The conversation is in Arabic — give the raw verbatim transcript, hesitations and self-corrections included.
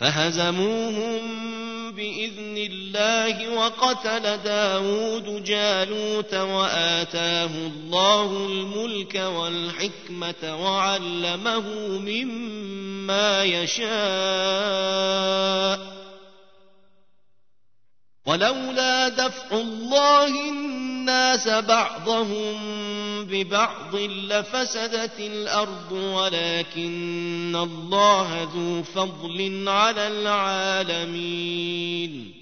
فهزموهم بإذن الله وقتل داود جالوت وآتاه الله الملك والحكمة وعلمه مما يشاء ولولا دفع الله الناس بعضهم ببعض لفسدت الأرض ولكن الله ذو فضل على العالمين